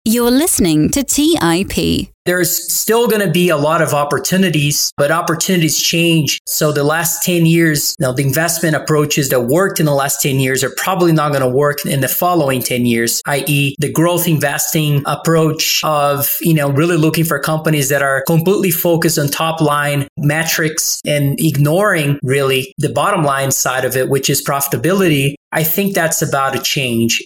You're listening to TIP. There's still going to be a lot of opportunities, but opportunities change. So the last 10 years, the investment approaches that worked in the last 10 years are probably not going to work in the following 10 years, i.e. the growth investing approach of, really looking for companies that are completely focused on top line metrics and ignoring really the bottom line side of it, which is profitability. I think that's about to change.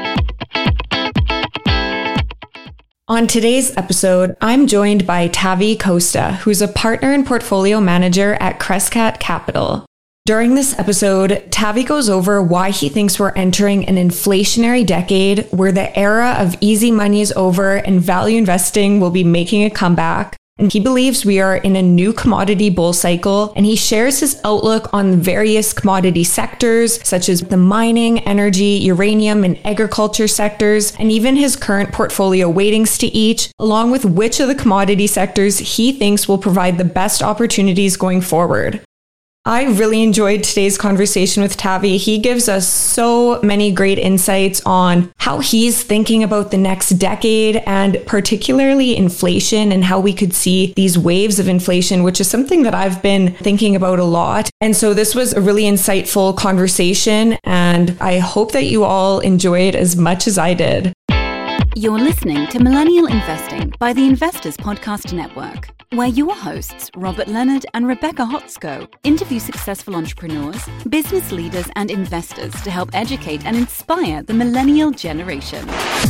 On today's episode, I'm joined by Tavi Costa, who's a partner and portfolio manager at Crescat Capital. During this episode, Tavi goes over why he thinks we're entering an inflationary decade where the era of easy money is over and value investing will be making a comeback. And he believes we are in a new commodity bull cycle, and he shares his outlook on various commodity sectors, such as the mining, energy, uranium, and agriculture sectors, and even his current portfolio weightings to each, along with which of the commodity sectors he thinks will provide the best opportunities going forward. I really enjoyed today's conversation with Tavi. He gives us so many great insights on how he's thinking about the next decade and particularly inflation and how we could see these waves of inflation, which is something that I've been thinking about a lot. And so this was a really insightful conversation, and I hope that you all enjoy it as much as I did. You're listening to Millennial Investing by the Investors Podcast Network, where your hosts, Robert Leonard and Rebecca Hotsko, interview successful entrepreneurs, business leaders, and investors to help educate and inspire the millennial generation.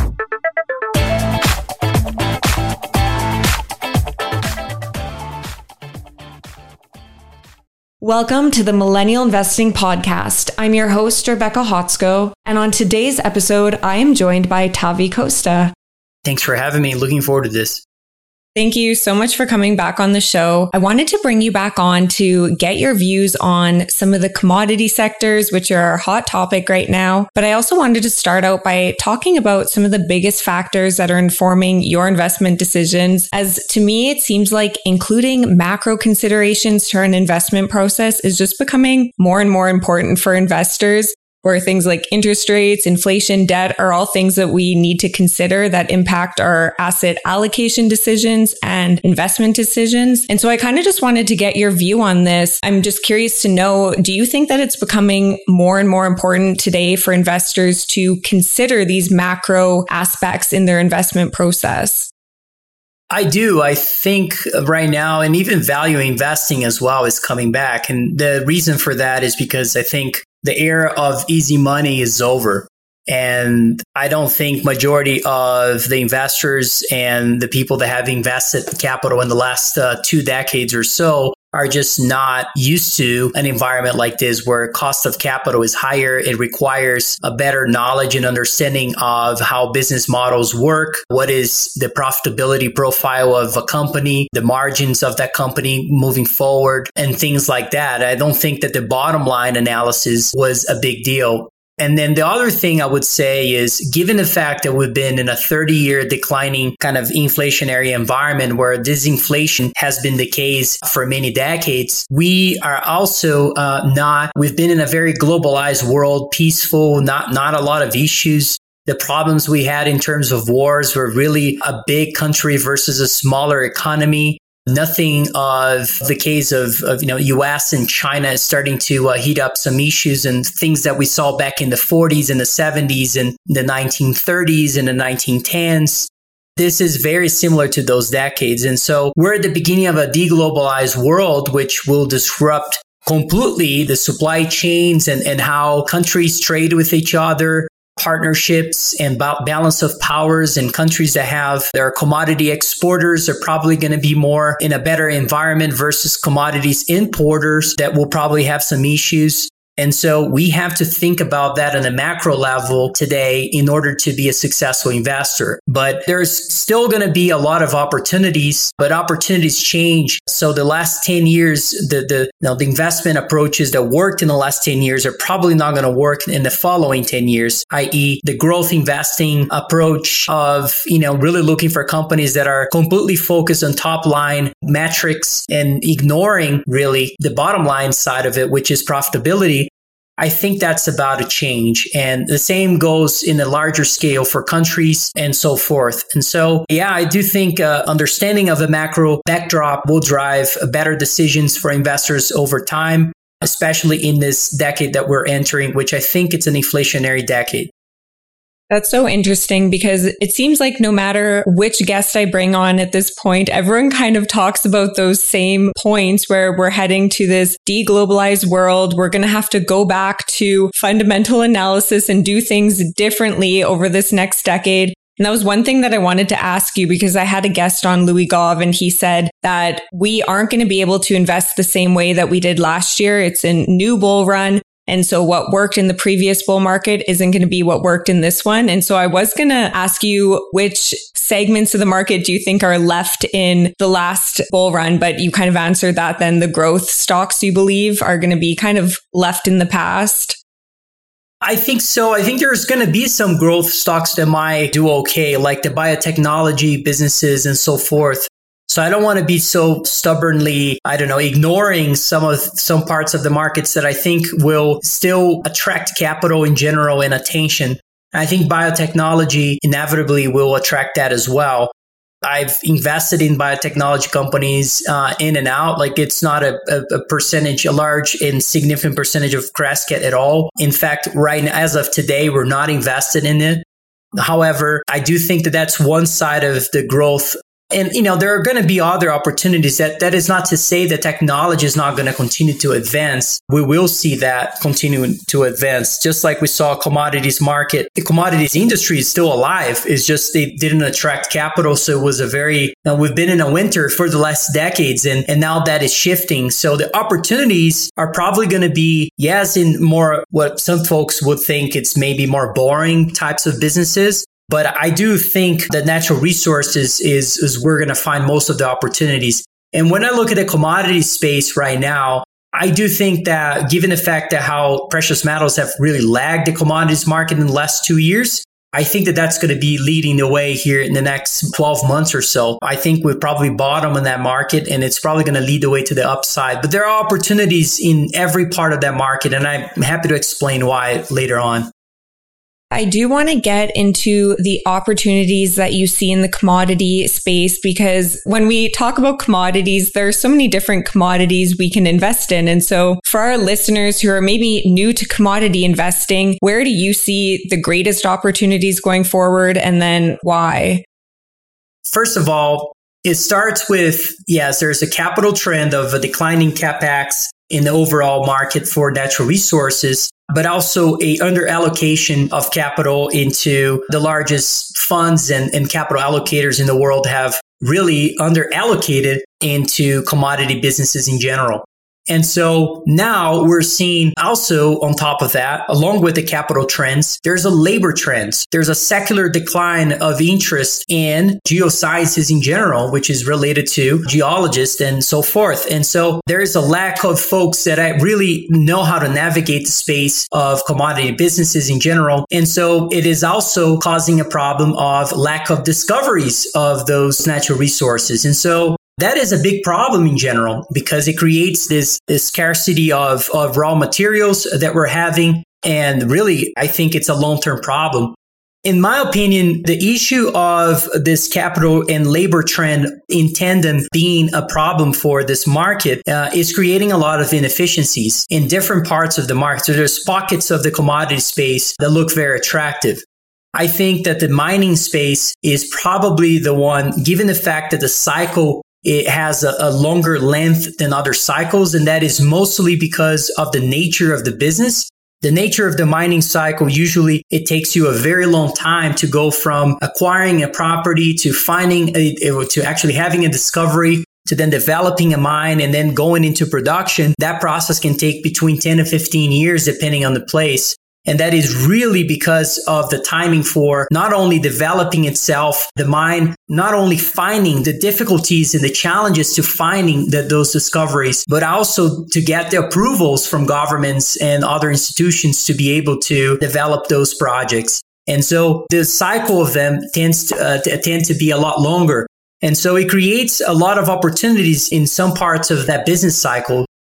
Welcome to the Millennial Investing Podcast. I'm your host, Rebecca Hotsko, and on today's episode, I am joined by Tavi Costa. Thanks for having me. Looking forward to this. Thank you so much for coming back on the show. I wanted to bring you back on to get your views on some of the commodity sectors, which are a hot topic right now. But I also wanted to start out by talking about some of the biggest factors that are informing your investment decisions. As to me, it seems like including macro considerations to an investment process is just becoming more and more important for investors, where things like interest rates, inflation, debt are all things that we need to consider that impact our asset allocation decisions and investment decisions. And so I kind of just wanted to get your view on this. I'm just curious to know, do you think that it's becoming more and more important today for investors to consider these macro aspects in their investment process? I do. I think right now, and even value investing as well is coming back. And the reason for that is because I think the era of easy money is over. And I don't think majority of the investors and the people that have invested capital in the last 2 decades or so are just not used to an environment like this where cost of capital is higher. It requires a better knowledge and understanding of how business models work. What is the profitability profile of a company, the margins of that company moving forward, and things like that. I don't think that the bottom line analysis was a big deal. And then the other thing I would say is, given the fact that we've been in a 30-year declining kind of inflationary environment where disinflation has been the case for many decades, we are also we've been in a very globalized world, peaceful, not a lot of issues. The problems we had in terms of wars were really a big country versus a smaller economy. Nothing of the case of U.S. and China is starting to heat up some issues and things that we saw back in the 40s and the 70s and the 1930s and the 1910s. This is very similar to those decades. And so we're at the beginning of a deglobalized world, which will disrupt completely the supply chains and how countries trade with each other, partnerships and balance of powers, and countries that have their commodity exporters are probably going to be more in a better environment versus commodities importers that will probably have some issues. And so we have to think about that on a macro level today in order to be a successful investor. But there's still going to be a lot of opportunities, but opportunities change. So the last 10 years, the investment approaches that worked in the last 10 years are probably not going to work in the following 10 years, i.e. the growth investing approach of, really looking for companies that are completely focused on top line metrics and ignoring really the bottom line side of it, which is profitability. I think that's about to change. And the same goes in a larger scale for countries and so forth. And so, yeah, I do think understanding of the macro backdrop will drive better decisions for investors over time, especially in this decade that we're entering, which I think it's an inflationary decade. That's so interesting because it seems like no matter which guest I bring on at this point, everyone kind of talks about those same points where we're heading to this deglobalized world. We're going to have to go back to fundamental analysis and do things differently over this next decade. And that was one thing that I wanted to ask you because I had a guest on, Louis Gauve, and he said that we aren't going to be able to invest the same way that we did last year. It's a new bull run. And so what worked in the previous bull market isn't going to be what worked in this one. And so I was going to ask you, which segments of the market do you think are left in the last bull run? But you kind of answered that. Then the growth stocks, you believe, are going to be kind of left in the past? I think so. I think there's going to be some growth stocks that might do okay, like the biotechnology businesses and so forth. So I don't want to be so stubbornly, ignoring some parts of the markets that I think will still attract capital in general and attention. And I think biotechnology inevitably will attract that as well. I've invested in biotechnology companies in and out. Like it's not a large and significant percentage of Crescat at all. In fact, right now, as of today, we're not invested in it. However, I do think that that's one side of the growth. And, there are going to be other opportunities. That is not to say that technology is not going to continue to advance. We will see that continuing to advance, just like we saw commodities market. The commodities industry is still alive. It's just they didn't attract capital. So it was we've been in a winter for the last decades and now that is shifting. So the opportunities are probably going to be, yes, in more what some folks would think it's maybe more boring types of businesses. But I do think that natural resources is where we're going to find most of the opportunities. And when I look at the commodity space right now, I do think that given the fact that how precious metals have really lagged the commodities market in the last 2 years, I think that that's going to be leading the way here in the next 12 months or so. I think we'll probably bottom in that market and it's probably going to lead the way to the upside. But there are opportunities in every part of that market, and I'm happy to explain why later on. I do want to get into the opportunities that you see in the commodity space, because when we talk about commodities, there are so many different commodities we can invest in. And so for our listeners who are maybe new to commodity investing, where do you see the greatest opportunities going forward, and then why? First of all, it starts with, yes, there's a capital trend of a declining CapEx in the overall market for natural resources, but also a underallocation of capital into the largest funds and capital allocators in the world have really underallocated into commodity businesses in general. And so now we're seeing also on top of that, along with the capital trends, there's a labor trend. There's a secular decline of interest in geosciences in general, which is related to geologists and so forth. And so there is a lack of folks that really know how to navigate the space of commodity businesses in general. And so it is also causing a problem of lack of discoveries of those natural resources. And so that is a big problem in general because it creates this scarcity of raw materials that we're having. And really, I think it's a long-term problem. In my opinion, the issue of this capital and labor trend in tandem being a problem for this market is creating a lot of inefficiencies in different parts of the market. So there's pockets of the commodity space that look very attractive. I think that the mining space is probably the one, given the fact that the cycle it has a longer length than other cycles, and that is mostly because of the nature of the business. The nature of the mining cycle, usually it takes you a very long time to go from acquiring a property to to actually having a discovery, to then developing a mine and then going into production. That process can take between 10 and 15 years, depending on the place. And that is really because of the timing for not only developing itself, the mine, not only finding the difficulties and the challenges to finding those discoveries, but also to get the approvals from governments and other institutions to be able to develop those projects. And so the cycle of them tends to be a lot longer. And so it creates a lot of opportunities in some parts of that business cycle.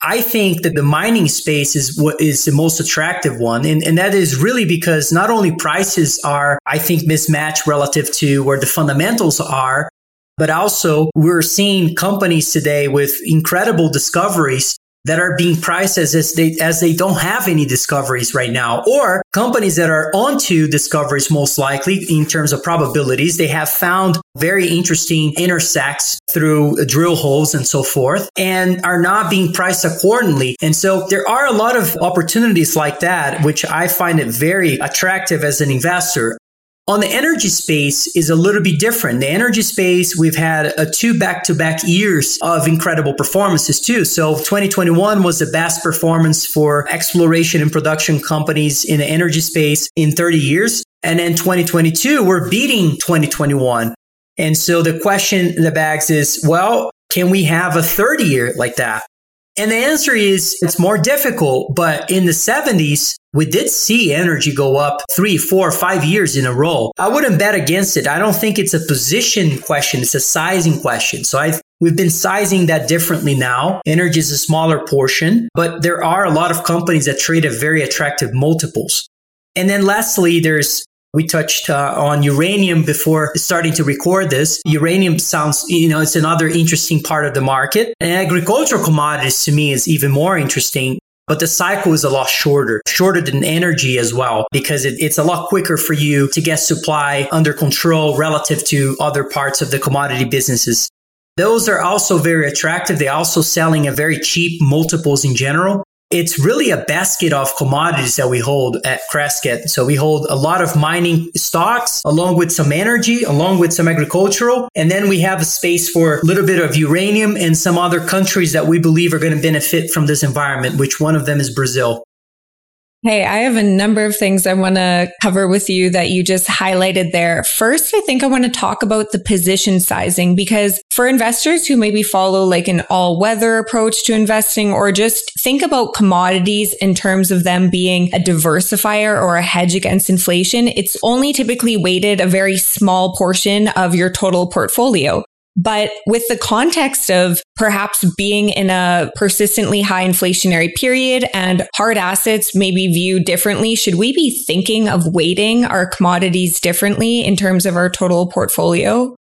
I think that the mining space is what is the most attractive one. And that is really because not only prices are, I think, mismatched relative to where the fundamentals are, but also we're seeing companies today with incredible discoveries that are being priced as they don't have any discoveries right now, or companies that are onto discoveries most likely in terms of probabilities. They have found very interesting intersects through drill holes and so forth and are not being priced accordingly. And so there are a lot of opportunities like that, which I find it very attractive as an investor. On the energy space is a little bit different. The energy space, we've had 2 back-to-back years of incredible performances too. So 2021 was the best performance for exploration and production companies in the energy space in 30 years. And then 2022, we're beating 2021. And so the question that begs is, well, can we have a third year like that? And the answer is it's more difficult, but in the 70s, we did see energy go up 3, 4, 5 years in a row. I wouldn't bet against it. I don't think it's a position question. It's a sizing question. So we've been sizing that differently now. Energy is a smaller portion, but there are a lot of companies that trade at very attractive multiples. And then lastly, we touched on uranium before starting to record this. Uranium sounds, it's another interesting part of the market. And agricultural commodities to me is even more interesting. But the cycle is a lot shorter than energy as well, because it's a lot quicker for you to get supply under control relative to other parts of the commodity businesses. Those are also very attractive. They're also selling at very cheap multiples in general. It's really a basket of commodities that we hold at Crescat. So we hold a lot of mining stocks, along with some energy, along with some agricultural. And then we have a space for a little bit of uranium and some other countries that we believe are going to benefit from this environment, which one of them is Brazil. Hey, I have a number of things I want to cover with you that you just highlighted there. First, I think I want to talk about the position sizing, because for investors who maybe follow like an all-weather approach to investing, or just think about commodities in terms of them being a diversifier or a hedge against inflation, it's only typically weighted a very small portion of your total portfolio. But with the context of perhaps being in a persistently high inflationary period and hard assets may be viewed differently, should we be thinking of weighting our commodities differently in terms of our total portfolio?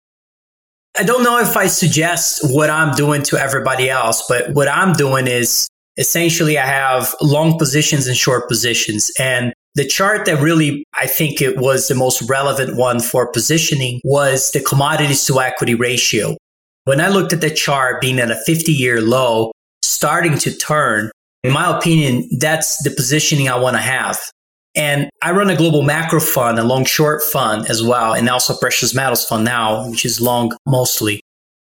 I don't know if I suggest what I'm doing to everybody else, but what I'm doing is essentially I have long positions and short positions. And the chart that really, I think it was the most relevant one for positioning was the commodities to equity ratio. When I looked at the chart being at a 50-year low, starting to turn, in my opinion, that's the positioning I want to have. And I run a global macro fund, a long short fund as well, and also precious metals fund now, which is long mostly.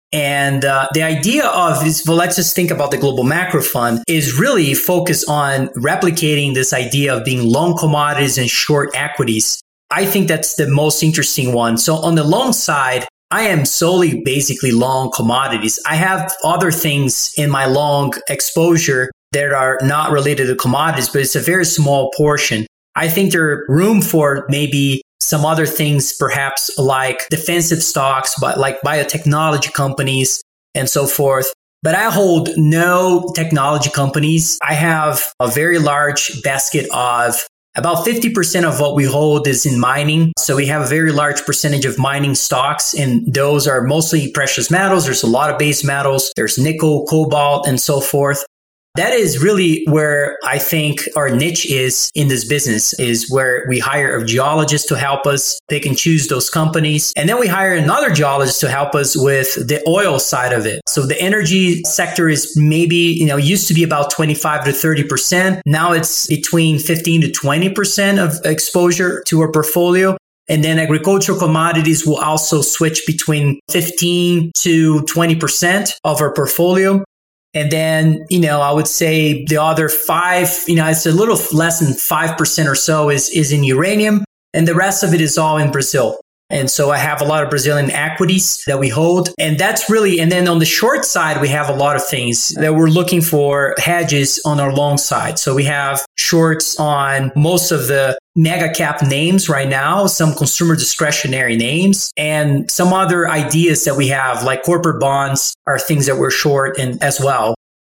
And the idea of is, well, let's just think about the global macro fund is really focused on replicating this idea of being long commodities and short equities. I think that's the most interesting one. So on the long side, I am solely basically long commodities. I have other things in my long exposure that are not related to commodities, but it's a very small portion. I think there's room for maybe some other things, perhaps like defensive stocks, but like biotechnology companies and so forth. But I hold no technology companies. I have a very large basket of about 50% of what we hold is in mining. So we have a very large percentage of mining stocks, and those are mostly precious metals. There's a lot of base metals. There's nickel, cobalt, and so forth. That is really where I think our niche is in this business, is where we hire a geologist to help us pick and choose those companies. And then we hire another geologist to help us with the oil side of it. So the energy sector is maybe, used to be about 25 to 30%. Now it's between 15 to 20% of exposure to our portfolio. And then agricultural commodities will also switch between 15 to 20% of our portfolio. And then, I would say the other 5, it's a little less than 5% or so is in uranium. And the rest of it is all in Brazil. And so I have a lot of Brazilian equities that we hold. And that's really, and then on the short side, we have a lot of things that we're looking for hedges on our long side. So we have shorts on most of the mega cap names right now, some consumer discretionary names, and some other ideas that we have, like corporate bonds are things that we're short in as well.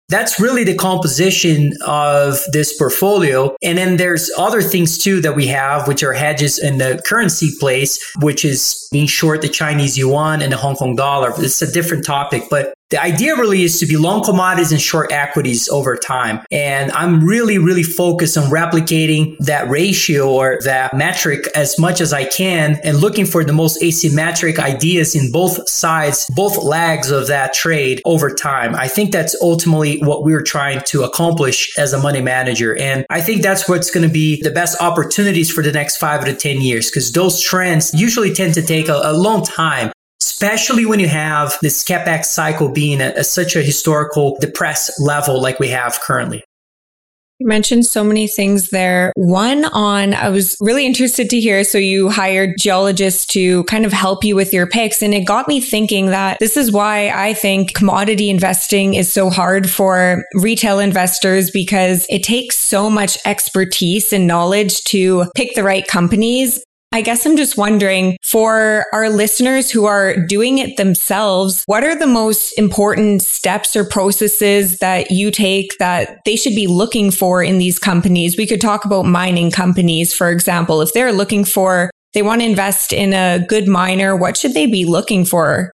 That's really the composition of this portfolio. And then there's other things too that we have, which are hedges in the currency place, which is being short the Chinese yuan and the Hong Kong dollar. It's a different topic, but the idea really is to be long commodities and short equities over time. And I'm really, really focused on replicating that ratio or that metric as much as I can and looking for the most asymmetric ideas in both sides, both legs of that trade over time. I think that's ultimately what we're trying to accomplish as a money manager. And I think that's what's going to be the best opportunities for the next 5 to 10 years, because those trends usually tend to take a long time, especially when you have this CapEx cycle being at such a historical depressed level like we have currently. You mentioned so many things there. I was really interested to hear, so you hired geologists to kind of help you with your picks. And it got me thinking that this is why I think commodity investing is so hard for retail investors, because it takes so much expertise and knowledge to pick the right companies. I guess I'm just wondering, for our listeners who are doing it themselves, what are the most important steps or processes that you take that they should be looking for in these companies? We could talk about mining companies, for example. If they want to invest in a good miner, what should they be looking for?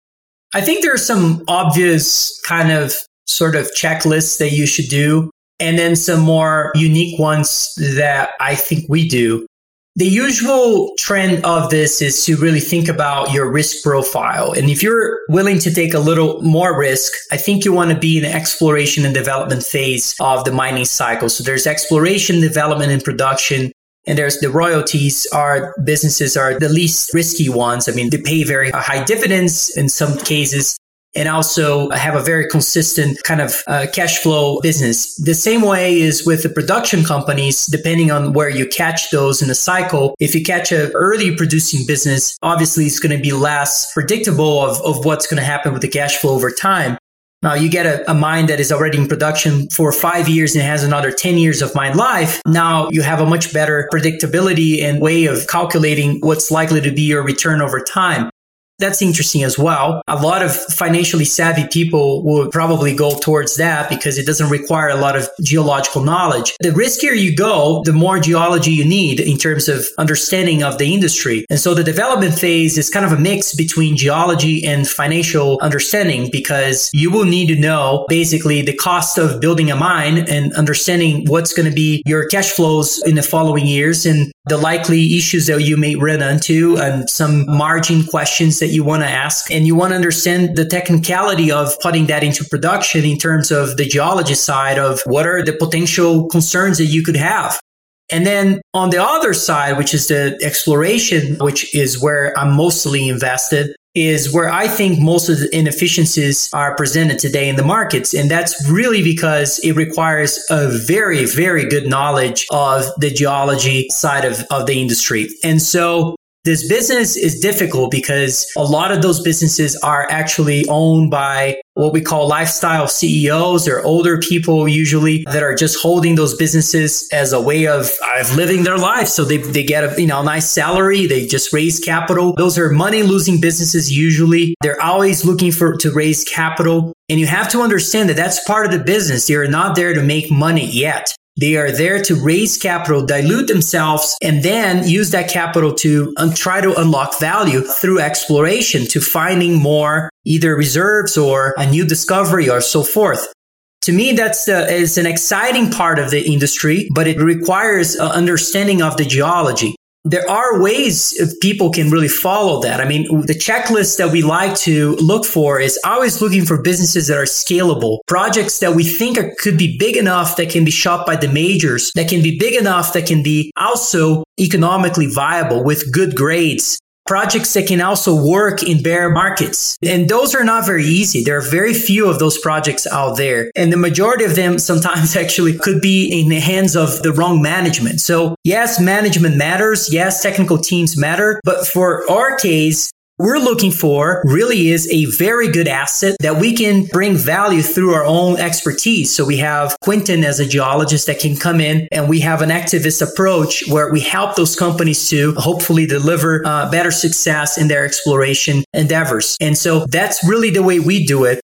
I think there are some obvious kind of sort of checklists that you should do, and then some more unique ones that I think we do. The usual trend of this is to really think about your risk profile. And if you're willing to take a little more risk, I think you want to be in the exploration and development phase of the mining cycle. So there's exploration, development, and production. And there's the royalties. Businesses are the least risky ones. I mean, they pay very high dividends in some cases, and also have a very consistent kind of cash flow business. The same way is with the production companies, depending on where you catch those in the cycle. If you catch an early producing business, obviously it's going to be less predictable of what's going to happen with the cash flow over time. Now, you get a mine that is already in production for 5 years and has another 10 years of mine life. Now you have a much better predictability and way of calculating what's likely to be your return over time. That's interesting as well. A lot of financially savvy people will probably go towards that because it doesn't require a lot of geological knowledge. The riskier you go, the more geology you need in terms of understanding of the industry. And so the development phase is kind of a mix between geology and financial understanding, because you will need to know basically the cost of building a mine and understanding what's going to be your cash flows in the following years and the likely issues that you may run into and some margin questions that you want to ask. And you want to understand the technicality of putting that into production in terms of the geology side of what are the potential concerns that you could have. And then on the other side, which is the exploration, which is where I'm mostly invested, is where I think most of the inefficiencies are presented today in the markets. And that's really because it requires a very, very good knowledge of the geology side of the industry. And so this business is difficult because a lot of those businesses are actually owned by what we call lifestyle CEOs or older people usually that are just holding those businesses as a way of living their life. So they get a nice salary. They just raise capital. Those are money losing businesses usually. They're always looking to raise capital. And you have to understand that that's part of the business. They are not there to make money yet. They are there to raise capital, dilute themselves, and then use that capital to try to unlock value through exploration, to finding more either reserves or a new discovery or so forth. To me, is an exciting part of the industry, but it requires an understanding of the geology. There are ways people can really follow that. I mean, the checklist that we like to look for is always looking for businesses that are scalable, projects that we think could be big enough that can be shot by the majors, that can be big enough that can be also economically viable with good grades. Projects that can also work in bear markets. And those are not very easy. There are very few of those projects out there. And the majority of them sometimes actually could be in the hands of the wrong management. So yes, management matters. Yes, technical teams matter. But for our case, we're looking for really is a very good asset that we can bring value through our own expertise. So we have Quinton as a geologist that can come in, and we have an activist approach where we help those companies to hopefully deliver better success in their exploration endeavors. And so that's really the way we do it.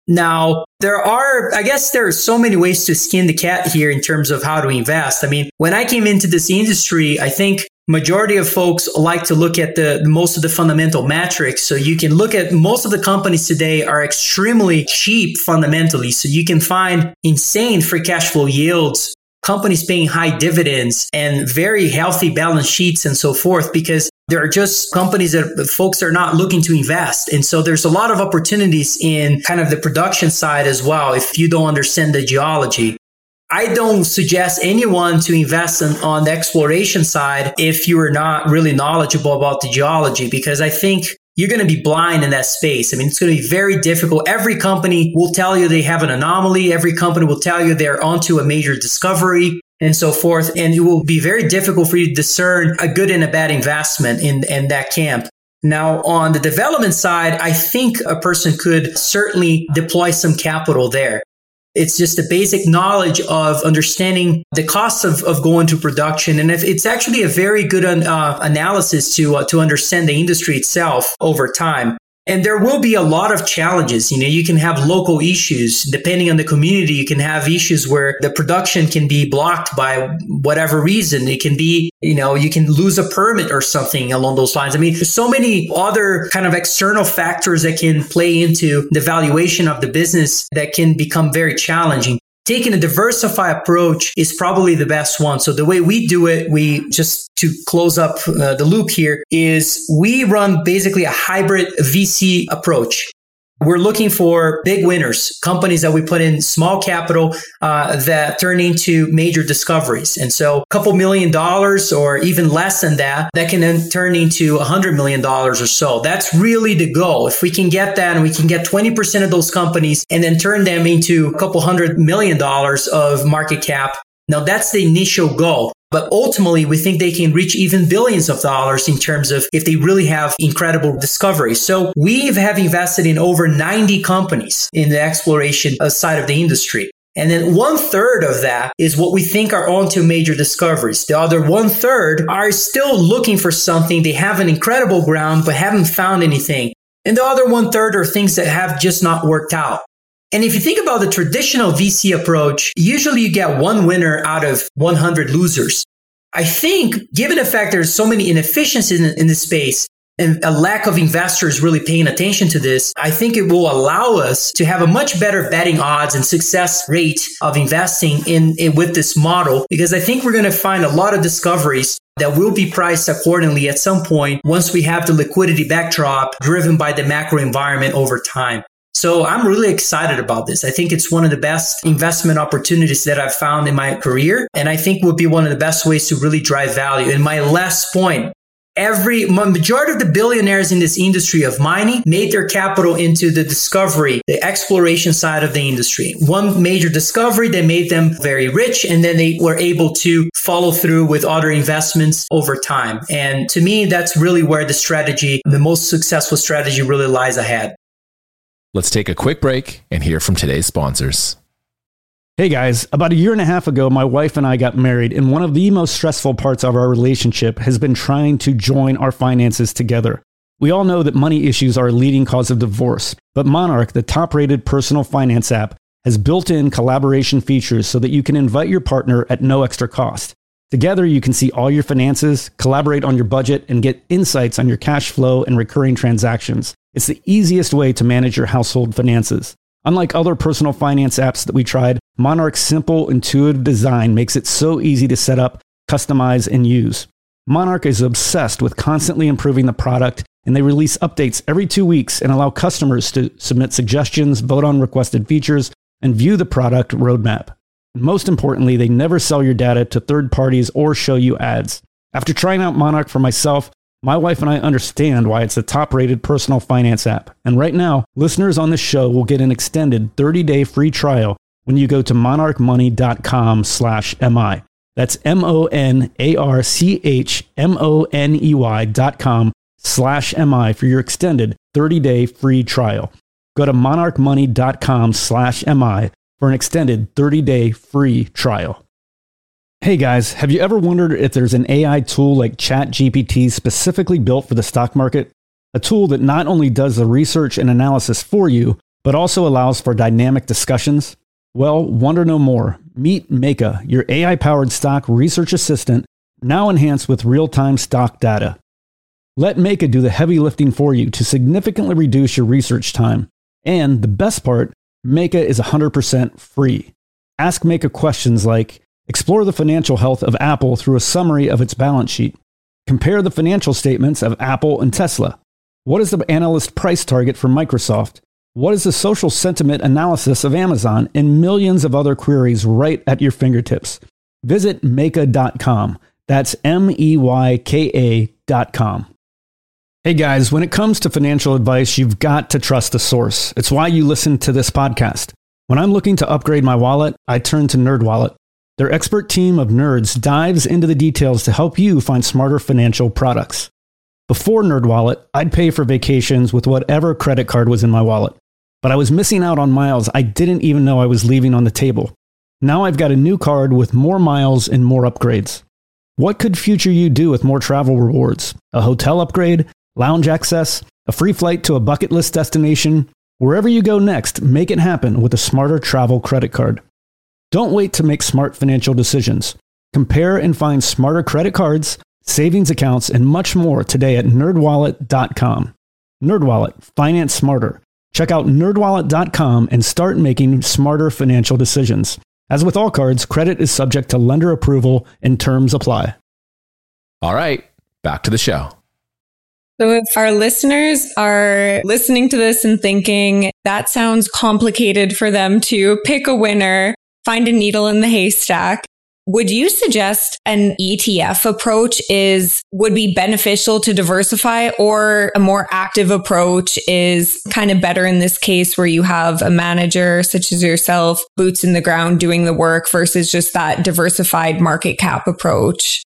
Now, there are so many ways to skin the cat here in terms of how to invest. I mean, when I came into this industry, I think majority of folks like to look at most of the fundamental metrics. So you can look at most of the companies today are extremely cheap fundamentally. So you can find insane free cash flow yields, companies paying high dividends and very healthy balance sheets and so forth, because there are just companies that folks are not looking to invest. And so there's a lot of opportunities in kind of the production side as well if you don't understand the geology. I don't suggest anyone to invest on the exploration side if you are not really knowledgeable about the geology, because I think you're going to be blind in that space. I mean, it's going to be very difficult. Every company will tell you they have an anomaly. Every company will tell you they're onto a major discovery and so forth. And it will be very difficult for you to discern a good and a bad investment in that camp. Now, on the development side, I think a person could certainly deploy some capital there. It's just a basic knowledge of understanding the costs of going to production. And it's actually a very good analysis to understand the industry itself over time. And there will be a lot of challenges. You can have local issues. Depending on the community, you can have issues where the production can be blocked by whatever reason. It can be, you can lose a permit or something along those lines. I mean, there's so many other kind of external factors that can play into the valuation of the business that can become very challenging. Taking a diversified approach is probably the best one. So the way we do it, just to close up the loop here, is we run basically a hybrid VC approach. We're looking for big winners, companies that we put in small capital that turn into major discoveries. And so a couple $1 million or even less than that can then turn into $100 million or so. That's really the goal. If we can get that and we can get 20% of those companies and then turn them into a couple $100 million of market cap, now that's the initial goal. But ultimately, we think they can reach even billions of dollars in terms of if they really have incredible discoveries. So we have invested in over 90 companies in the exploration side of the industry. And then 1/3 of that is what we think are onto major discoveries. The other 1/3 are still looking for something. They have an incredible ground, but haven't found anything. And the other 1/3 are things that have just not worked out. And if you think about the traditional VC approach, usually you get one winner out of 100 losers. I think, given the fact there's so many inefficiencies in this space and a lack of investors really paying attention to this, I think it will allow us to have a much better betting odds and success rate of investing in with this model, because I think we're going to find a lot of discoveries that will be priced accordingly at some point once we have the liquidity backdrop driven by the macro environment over time. So I'm really excited about this. I think it's one of the best investment opportunities that I've found in my career. And I think will be one of the best ways to really drive value. And my last point, majority of the billionaires in this industry of mining made their capital into the discovery, the exploration side of the industry. One major discovery that made them very rich, and then they were able to follow through with other investments over time. And to me, that's really where the most successful strategy really lies ahead. Let's take a quick break and hear from today's sponsors. Hey guys, about 1.5 years ago, my wife and I got married, and one of the most stressful parts of our relationship has been trying to join our finances together. We all know that money issues are a leading cause of divorce, but Monarch, the top-rated personal finance app, has built-in collaboration features so that you can invite your partner at no extra cost. Together, you can see all your finances, collaborate on your budget, and get insights on your cash flow and recurring transactions. It's the easiest way to manage your household finances. Unlike other personal finance apps that we tried, Monarch's simple, intuitive design makes it so easy to set up, customize, and use. Monarch is obsessed with constantly improving the product, and they release updates every 2 weeks and allow customers to submit suggestions, vote on requested features, and view the product roadmap. Most importantly, they never sell your data to third parties or show you ads. After trying out Monarch for myself, my wife and I understand why it's the top-rated personal finance app. And right now, listeners on this show will get an extended 30-day free trial when you go to monarchmoney.com/MI. That's monarchmoney.com/MI for your extended 30-day free trial. Go to monarchmoney.com/MI for an extended 30-day free trial. Hey guys, have you ever wondered if there's an AI tool like ChatGPT specifically built for the stock market? A tool that not only does the research and analysis for you, but also allows for dynamic discussions? Well, wonder no more. Meet Meka, your AI-powered stock research assistant, now enhanced with real-time stock data. Let Meka do the heavy lifting for you to significantly reduce your research time. And the best part, Meka is 100% free. Ask Meka questions like, explore the financial health of Apple through a summary of its balance sheet. Compare the financial statements of Apple and Tesla. What is the analyst price target for Microsoft? What is the social sentiment analysis of Amazon? And millions of other queries right at your fingertips. Visit Meka.com. That's MEYKA.com. Hey guys, when it comes to financial advice, you've got to trust the source. It's why you listen to this podcast. When I'm looking to upgrade my wallet, I turn to NerdWallet. Their expert team of nerds dives into the details to help you find smarter financial products. Before NerdWallet, I'd pay for vacations with whatever credit card was in my wallet. But I was missing out on miles I didn't even know I was leaving on the table. Now I've got a new card with more miles and more upgrades. What could future you do with more travel rewards? A hotel upgrade? Lounge access? A free flight to a bucket list destination? Wherever you go next, make it happen with a smarter travel credit card. Don't wait to make smart financial decisions. Compare and find smarter credit cards, savings accounts, and much more today at nerdwallet.com. NerdWallet, finance smarter. Check out nerdwallet.com and start making smarter financial decisions. As with all cards, credit is subject to lender approval and terms apply. All right, back to the show. So if our listeners are listening to this and thinking that sounds complicated for them to pick a winner, find a needle in the haystack, would you suggest an ETF approach would be beneficial to diversify, or a more active approach is kind of better in this case where you have a manager such as yourself, boots in the ground doing the work versus just that diversified market cap approach?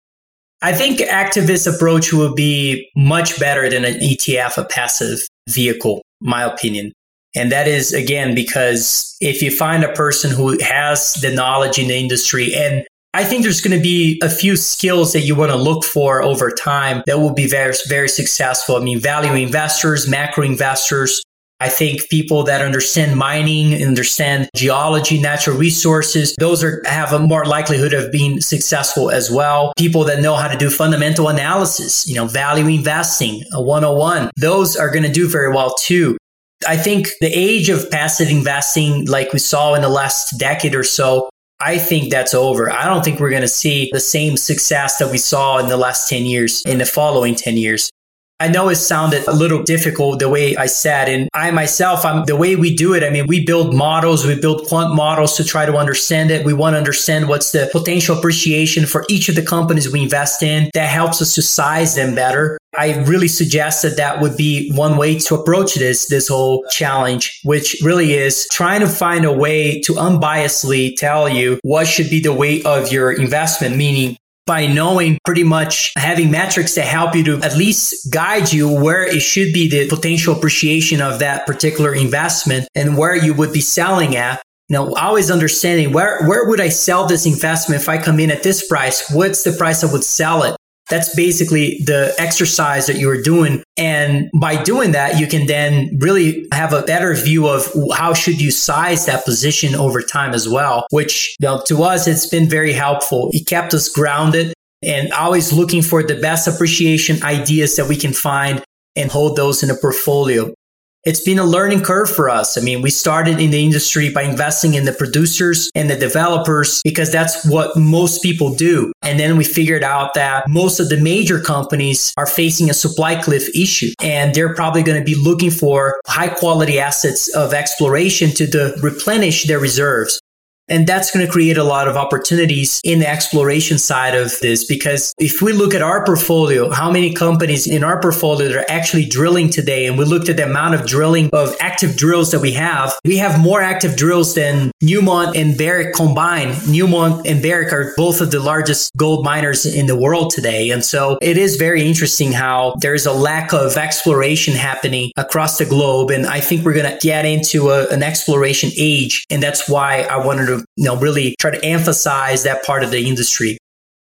I think activist approach will be much better than an ETF, a passive vehicle, my opinion. And that is, again, because if you find a person who has the knowledge in the industry, and I think there's going to be a few skills that you want to look for over time that will be very, very successful. I mean, value investors, macro investors. I think people that understand mining, understand geology, natural resources, those have a more likelihood of being successful as well. People that know how to do fundamental analysis, value investing, a 101, those are going to do very well too. I think the age of passive investing, like we saw in the last decade or so, I think that's over. I don't think we're going to see the same success that we saw in the last 10 years, in the following 10 years. I know it sounded a little difficult the way I said, and I myself, the way we do it, I mean, we build models, we build quant models to try to understand it. We want to understand what's the potential appreciation for each of the companies we invest in. That helps us to size them better. I really suggest that would be one way to approach this whole challenge, which really is trying to find a way to unbiasedly tell you what should be the weight of your investment, meaning by knowing pretty much having metrics that help you to at least guide you where it should be the potential appreciation of that particular investment and where you would be selling at. Always understanding where would I sell this investment if I come in at this price? What's the price I would sell it? That's basically the exercise that you are doing. And by doing that, you can then really have a better view of how should you size that position over time as well, which to us, it's been very helpful. It kept us grounded and always looking for the best appreciation ideas that we can find and hold those in a portfolio. It's been a learning curve for us. I mean, we started in the industry by investing in the producers and the developers because that's what most people do. And then we figured out that most of the major companies are facing a supply cliff issue, and they're probably going to be looking for high quality assets of exploration to replenish their reserves. And that's going to create a lot of opportunities in the exploration side of this, because if we look at our portfolio, how many companies in our portfolio that are actually drilling today, and we looked at the amount of drilling of active drills that we have more active drills than Newmont and Barrick combined. Newmont and Barrick are both of the largest gold miners in the world today. And so it is very interesting how there's a lack of exploration happening across the globe. And I think we're going to get into an exploration age. And that's why I wanted to really try to emphasize that part of the industry.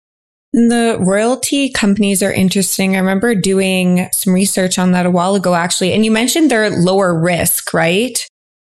The royalty companies are interesting. I remember doing some research on that a while ago, actually. And you mentioned they're lower risk, right?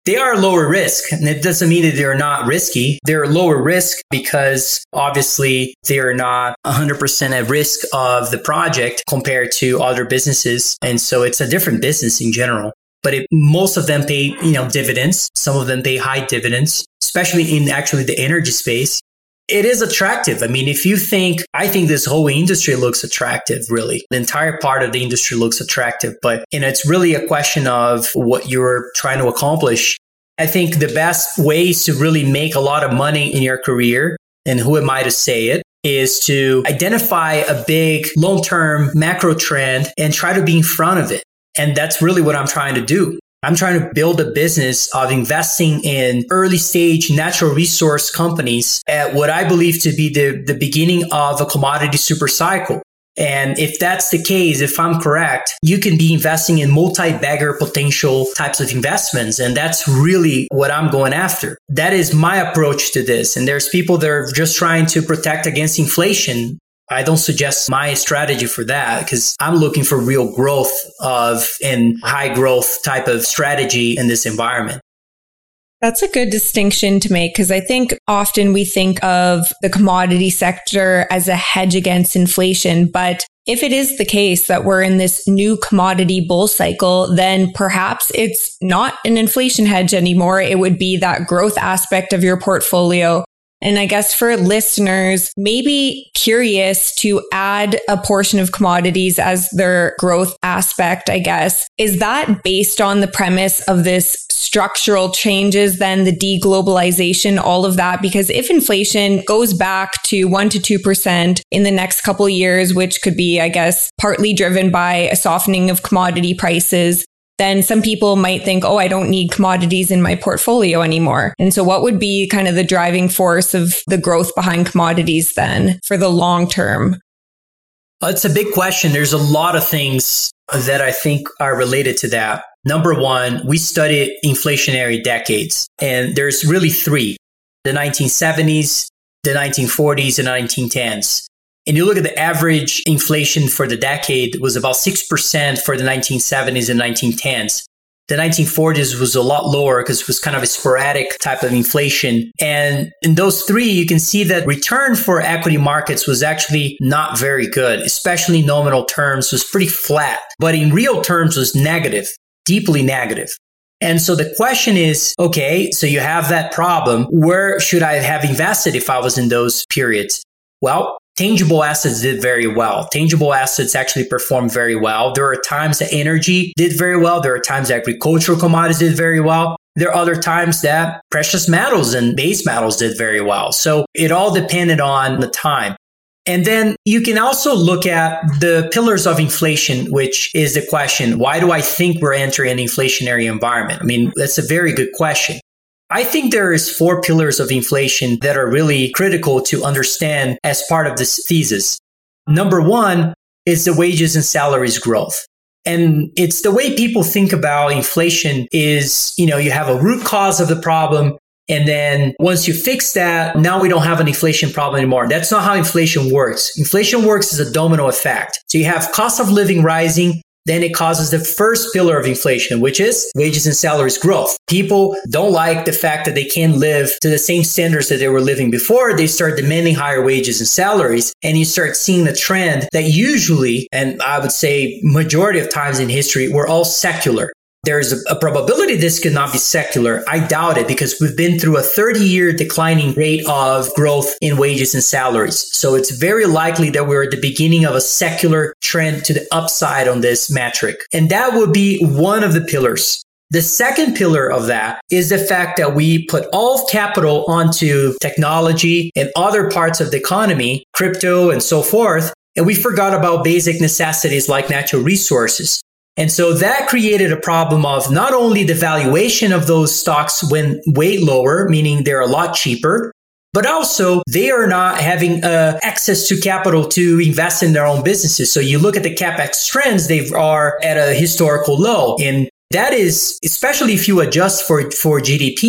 They are lower risk, and it doesn't mean that they're not risky. They're lower risk because obviously they're not 100% at risk of the project compared to other businesses. And so it's a different business in general. But most of them pay, dividends. Some of them pay high dividends, especially in actually the energy space. It is attractive. I mean, I think this whole industry looks attractive, really. The entire part of the industry looks attractive, but it's really a question of what you're trying to accomplish. I think the best ways to really make a lot of money in your career, and who am I to say it, is to identify a big long-term macro trend and try to be in front of it. And that's really what I'm trying to do. I'm trying to build a business of investing in early stage natural resource companies at what I believe to be the beginning of a commodity super cycle. And if that's the case, if I'm correct, you can be investing in multi-bagger potential types of investments. And that's really what I'm going after. That is my approach to this. And there's people that are just trying to protect against inflation. I don't suggest my strategy for that because I'm looking for real growth and high growth type of strategy in this environment. That's a good distinction to make because I think often we think of the commodity sector as a hedge against inflation. But if it is the case that we're in this new commodity bull cycle, then perhaps it's not an inflation hedge anymore. It would be that growth aspect of your portfolio. And I guess for listeners, maybe curious to add a portion of commodities as their growth aspect, I guess. Is that based on the premise of this structural changes, then the deglobalization, all of that? Because if inflation goes back to 1% to 2% in the next couple of years, which could be, I guess, partly driven by a softening of commodity prices, then some people might think, oh, I don't need commodities in my portfolio anymore. And so what would be kind of the driving force of the growth behind commodities then for the long term? Well, it's a big question. There's a lot of things that I think are related to that. Number one, we studied inflationary decades, and there's really three: the 1970s, the 1940s, and the 1910s. And you look at the average inflation for the decade was about 6% for the 1970s and 1910s. The 1940s was a lot lower because it was kind of a sporadic type of inflation. And in those three, you can see that return for equity markets was actually not very good, especially in nominal terms, was pretty flat, but in real terms was negative, deeply negative. And so the question is, okay, so you have that problem. Where should I have invested if I was in those periods? Well, tangible assets did very well. Tangible assets actually performed very well. There are times that energy did very well. There are times that agricultural commodities did very well. There are other times that precious metals and base metals did very well. So it all depended on the time. And then you can also look at the pillars of inflation, which is the question, why do I think we're entering an inflationary environment? I mean, that's a very good question. I think there is 4 pillars of inflation that are really critical to understand as part of this thesis. Number 1 is the wages and salaries growth. And it's the way people think about inflation is, you have a root cause of the problem. And then once you fix that, now we don't have an inflation problem anymore. That's not how inflation works. Inflation works as a domino effect. So you have cost of living rising. Then it causes the first pillar of inflation, which is wages and salaries growth. People don't like the fact that they can't live to the same standards that they were living before. They start demanding higher wages and salaries. And you start seeing the trend that usually, and I would say majority of times in history, were all secular. There's a probability this could not be secular. I doubt it because we've been through a 30-year declining rate of growth in wages and salaries. So it's very likely that we're at the beginning of a secular trend to the upside on this metric. And that would be one of the pillars. The second pillar of that is the fact that we put all capital onto technology and other parts of the economy, crypto and so forth, and we forgot about basic necessities like natural resources. And so that created a problem of not only the valuation of those stocks went way lower, meaning they're a lot cheaper, but also they are not having access to capital to invest in their own businesses. So you look at the CapEx trends, they are at a historical low. And that is, especially if you adjust for GDP.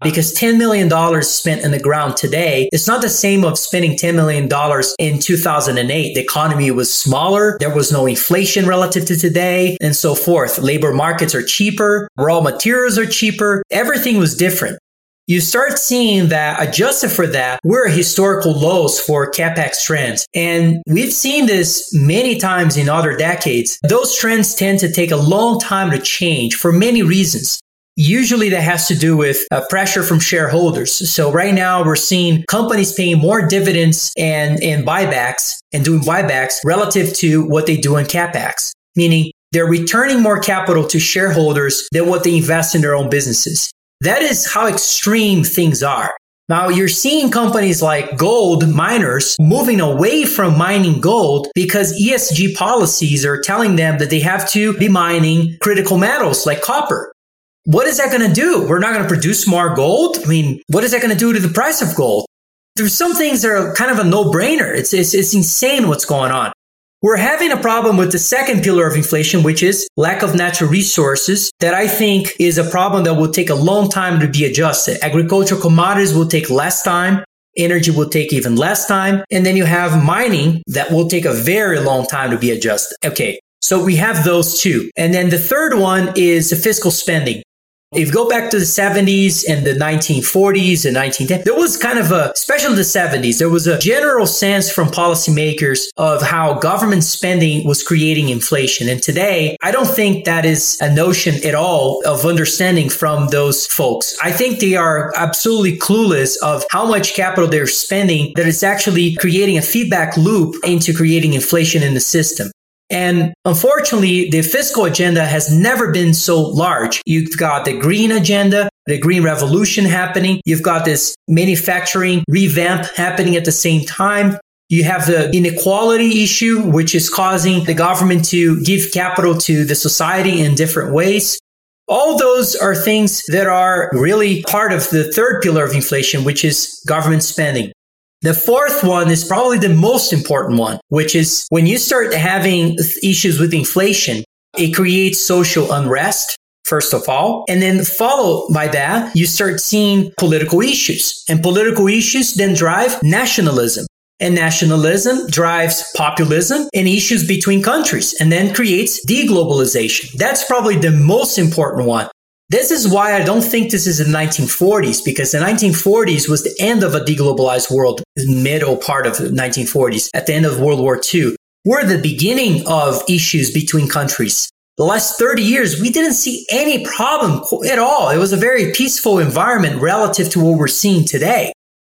Because $10 million spent in the ground today, it's not the same of spending $10 million in 2008. The economy was smaller. There was no inflation relative to today and so forth. Labor markets are cheaper. Raw materials are cheaper. Everything was different. You start seeing that adjusted for that, we're at historical lows for CapEx trends. And we've seen this many times in other decades. Those trends tend to take a long time to change for many reasons. Usually that has to do with pressure from shareholders. So right now we're seeing companies paying more dividends and buybacks and doing buybacks relative to what they do in CapEx, meaning they're returning more capital to shareholders than what they invest in their own businesses. That is how extreme things are. Now you're seeing companies like gold miners moving away from mining gold because ESG policies are telling them that they have to be mining critical metals like copper. What is that going to do? We're not going to produce more gold? I mean, what is that going to do to the price of gold? There's some things that are kind of a no-brainer. It's insane what's going on. We're having a problem with the second pillar of inflation, which is lack of natural resources, that I think is a problem that will take a long time to be adjusted. Agricultural commodities will take less time. Energy will take even less time. And then you have mining that will take a very long time to be adjusted. Okay, so we have those two. And then the third one is the fiscal spending. If you go back to the 70s and the 1940s and 1910s, there was kind of especially the 70s, there was a general sense from policymakers of how government spending was creating inflation. And today, I don't think that is a notion at all of understanding from those folks. I think they are absolutely clueless of how much capital they're spending that is actually creating a feedback loop into creating inflation in the system. And unfortunately, the fiscal agenda has never been so large. You've got the green agenda, the green revolution happening. You've got this manufacturing revamp happening at the same time. You have the inequality issue, which is causing the government to give capital to the society in different ways. All those are things that are really part of the third pillar of inflation, which is government spending. The fourth one is probably the most important one, which is when you start having issues with inflation, it creates social unrest, first of all. And then followed by that, you start seeing political issues. And political issues then drive nationalism. And nationalism drives populism and issues between countries and then creates deglobalization. That's probably the most important one. This is why I don't think this is the 1940s, because the 1940s was the end of a deglobalized world, the middle part of the 1940s, at the end of World War II. We're at the beginning of issues between countries. The last 30 years, we didn't see any problem at all. It was a very peaceful environment relative to what we're seeing today.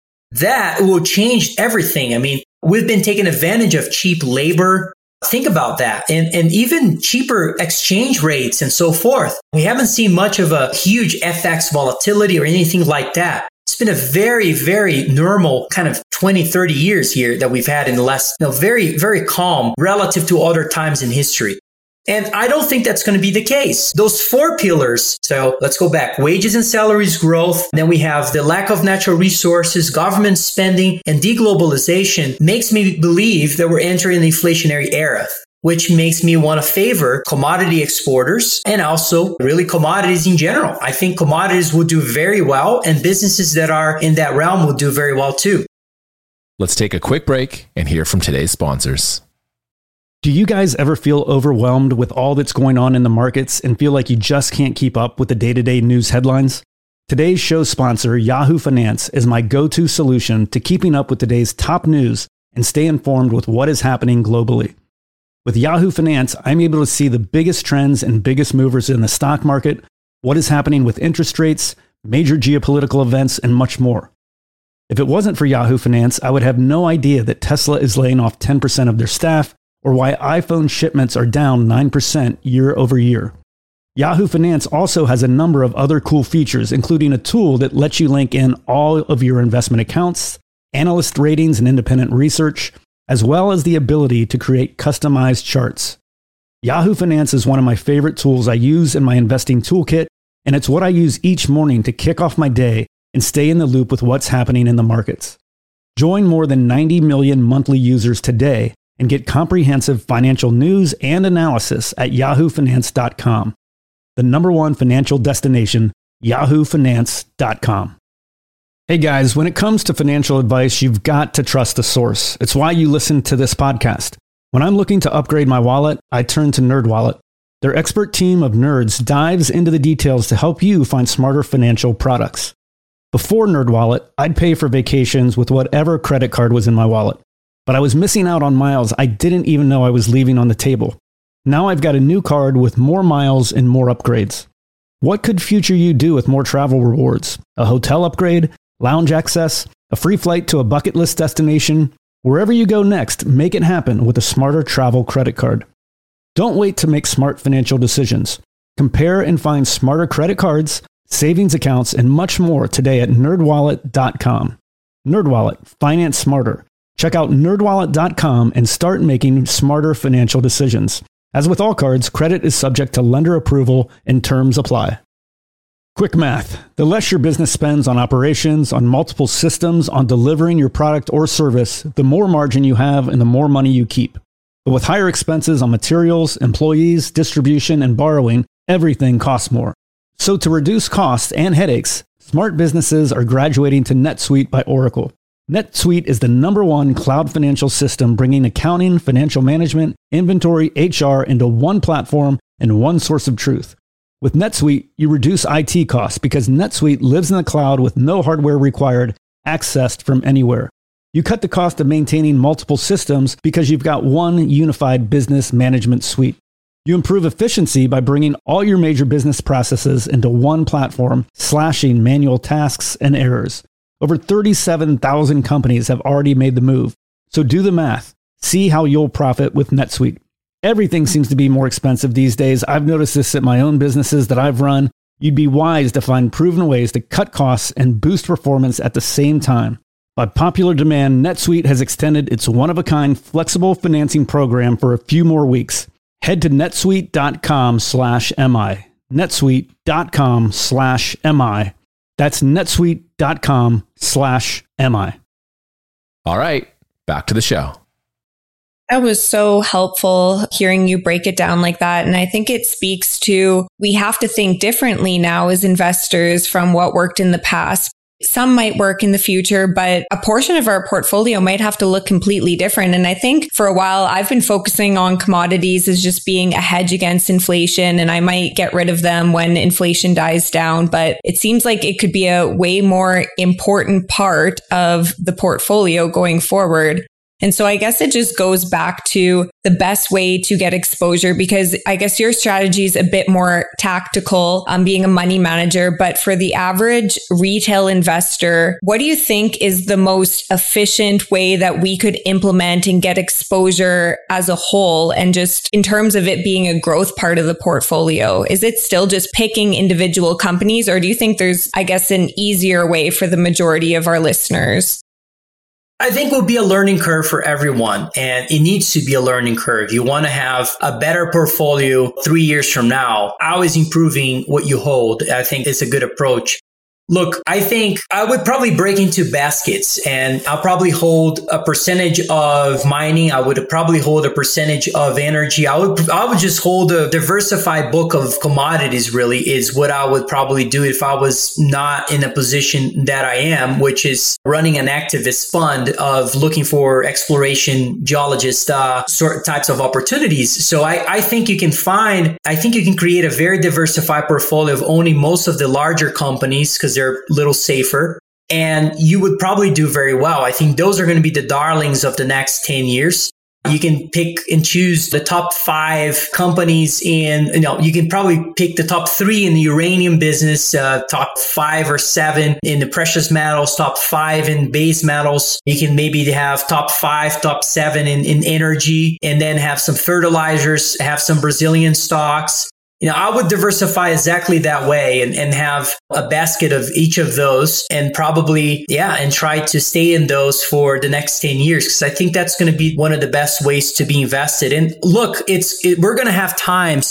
That will change everything. I mean, we've been taking advantage of cheap labor. Think about that. And even cheaper exchange rates and so forth. We haven't seen much of a huge FX volatility or anything like that. It's been a very, very normal kind of 20, 30 years here that we've had in the last, very, very calm relative to other times in history. And I don't think that's going to be the case. Those four pillars. So let's go back. Wages and salaries growth. Then we have the lack of natural resources, government spending, and deglobalization makes me believe that we're entering an inflationary era, which makes me want to favor commodity exporters and also really commodities in general. I think commodities will do very well and businesses that are in that realm will do very well too. Let's take a quick break and hear from today's sponsors. Do you guys ever feel overwhelmed with all that's going on in the markets and feel like you just can't keep up with the day-to-day news headlines? Today's show sponsor, Yahoo Finance, is my go-to solution to keeping up with today's top news and stay informed with what is happening globally. With Yahoo Finance, I'm able to see the biggest trends and biggest movers in the stock market, what is happening with interest rates, major geopolitical events, and much more. If it wasn't for Yahoo Finance, I would have no idea that Tesla is laying off 10% of their staff, or why iPhone shipments are down 9% year over year. Yahoo Finance also has a number of other cool features, including a tool that lets you link in all of your investment accounts, analyst ratings and independent research, as well as the ability to create customized charts. Yahoo Finance is one of my favorite tools I use in my investing toolkit, and it's what I use each morning to kick off my day and stay in the loop with what's happening in the markets. Join more than 90 million monthly users today and get comprehensive financial news and analysis at yahoofinance.com, the #1 financial destination yahoofinance.com. Hey guys, when it comes to financial advice, you've got to trust the source. It's why you listen to this podcast. When I'm looking to upgrade my wallet, I turn to NerdWallet. Their expert team of nerds dives into the details to help you find smarter financial products. Before NerdWallet, I'd pay for vacations with whatever credit card was in my wallet. But I was missing out on miles I didn't even know I was leaving on the table. Now I've got a new card with more miles and more upgrades. What could future you do with more travel rewards? A hotel upgrade? Lounge access? A free flight to a bucket list destination? Wherever you go next, make it happen with a smarter travel credit card. Don't wait to make smart financial decisions. Compare and find smarter credit cards, savings accounts, and much more today at nerdwallet.com. NerdWallet, finance smarter. Check out nerdwallet.com and start making smarter financial decisions. As with all cards, credit is subject to lender approval and terms apply. Quick math. The less your business spends on operations, on multiple systems, on delivering your product or service, the more margin you have and the more money you keep. But with higher expenses on materials, employees, distribution, and borrowing, everything costs more. So to reduce costs and headaches, smart businesses are graduating to NetSuite by Oracle. NetSuite is the #1 cloud financial system bringing accounting, financial management, inventory, HR into one platform and one source of truth. With NetSuite, you reduce IT costs because NetSuite lives in the cloud with no hardware required, accessed from anywhere. You cut the cost of maintaining multiple systems because you've got one unified business management suite. You improve efficiency by bringing all your major business processes into one platform, slashing manual tasks and errors. Over 37,000 companies have already made the move. So do the math. See how you'll profit with NetSuite. Everything seems to be more expensive these days. I've noticed this at my own businesses that I've run. You'd be wise to find proven ways to cut costs and boost performance at the same time. By popular demand, NetSuite has extended its one-of-a-kind flexible financing program for a few more weeks. Head to netsuite.com/MI. netsuite.com/MI. That's netsuite.com/MI. All right, back to the show. That was so helpful hearing you break it down like that. And I think it speaks to, we have to think differently now as investors from what worked in the past. Some might work in the future, but a portion of our portfolio might have to look completely different. And I think for a while, I've been focusing on commodities as just being a hedge against inflation, and I might get rid of them when inflation dies down. But it seems like it could be a way more important part of the portfolio going forward. And so I guess it just goes back to the best way to get exposure, because I guess your strategy is a bit more tactical, being a money manager. But for the average retail investor, what do you think is the most efficient way that we could implement and get exposure as a whole? And just in terms of it being a growth part of the portfolio, is it still just picking individual companies? Or do you think there's, I guess, an easier way for the majority of our listeners? I think it will be a learning curve for everyone, and it needs to be a learning curve. You want to have a better portfolio 3 years from now, always improving what you hold. I think it's a good approach. Look, I think I would probably break into baskets, and I'll probably hold a percentage of mining. I would probably hold a percentage of energy. I would just hold a diversified book of commodities, really, is what I would probably do if I was not in a position that I am, which is running an activist fund of looking for exploration, geologist, sort types of opportunities. So I think you can create a very diversified portfolio of owning most of the larger companies, because they're a little safer, and you would probably do very well. I think those are going to be the darlings of the next 10 years. You can pick and choose the top 5 companies you can probably pick the top 3 in the uranium business, top 5 or 7 in the precious metals, top 5 in base metals. You can maybe have top 5, top 7 in energy, and then have some fertilizers, have some Brazilian stocks. I would diversify exactly that way and have a basket of each of those, and probably, and try to stay in those for the next 10 years. Because I think that's going to be one of the best ways to be invested. And look, we're going to have times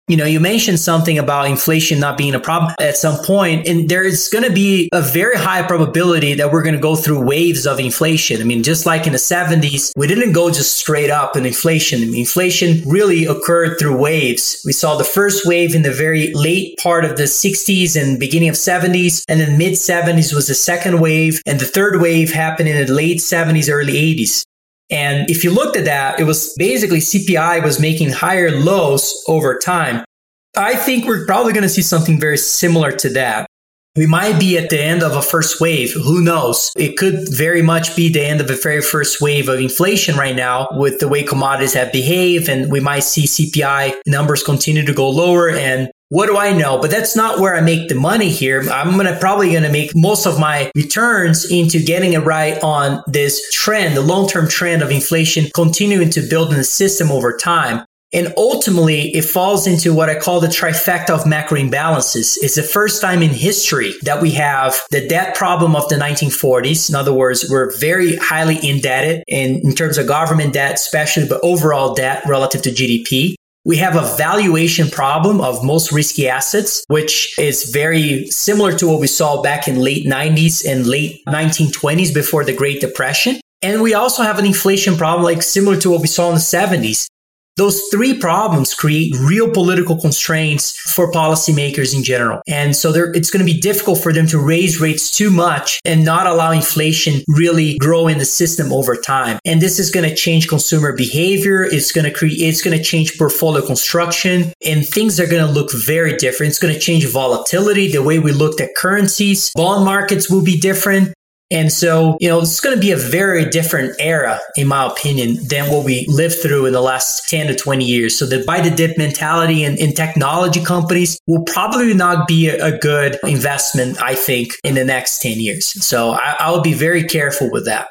You mentioned something about inflation not being a problem at some point, and there's going to be a very high probability that we're going to go through waves of inflation. I mean, just like in the 70s, we didn't go just straight up in inflation. I mean, inflation really occurred through waves. We saw the first wave in the very late part of the 60s and beginning of 70s, and then mid 70s was the second wave, and the third wave happened in the late 70s, early 80s. And if you looked at that, it was basically CPI was making higher lows over time. I think we're probably going to see something very similar to that. We might be at the end of a first wave. Who knows? It could very much be the end of the very first wave of inflation right now with the way commodities have behaved. And we might see CPI numbers continue to go lower. And what do I know? But that's not where I make the money here. I'm probably going to make most of my returns into getting it right on this trend, the long-term trend of inflation continuing to build in the system over time. And ultimately, it falls into what I call the trifecta of macro imbalances. It's the first time in history that we have the debt problem of the 1940s. In other words, we're very highly indebted in terms of government debt, especially, but overall debt relative to GDP. We have a valuation problem of most risky assets, which is very similar to what we saw back in late 90s and late 1920s before the Great Depression. And we also have an inflation problem like similar to what we saw in the 70s. Those three problems create real political constraints for policymakers in general. And so it's going to be difficult for them to raise rates too much and not allow inflation really grow in the system over time. And this is going to change consumer behavior. It's going to change portfolio construction, and things are going to look very different. It's going to change volatility, the way we looked at currencies. Bond markets will be different. And so, it's going to be a very different era, in my opinion, than what we lived through in the last 10 to 20 years. So the buy the dip mentality in technology companies will probably not be a good investment, I think, in the next 10 years. So I would be very careful with that.